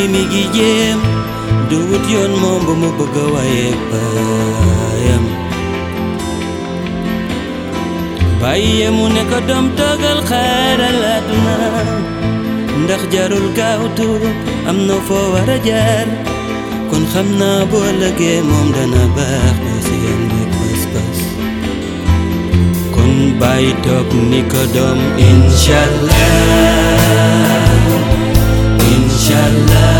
mi ngi jéem du wut yoon moom ba mu bëgg a wayeeg baayam bàyyi mu ne ko doom toogal xaaral àdduna ndax jarul gaawtu am na foo war a jaar kon xam naa boo lëgee moom dana baax doo si yende pas-pas kon bàyyi toog ni ko doom inshallah inshallah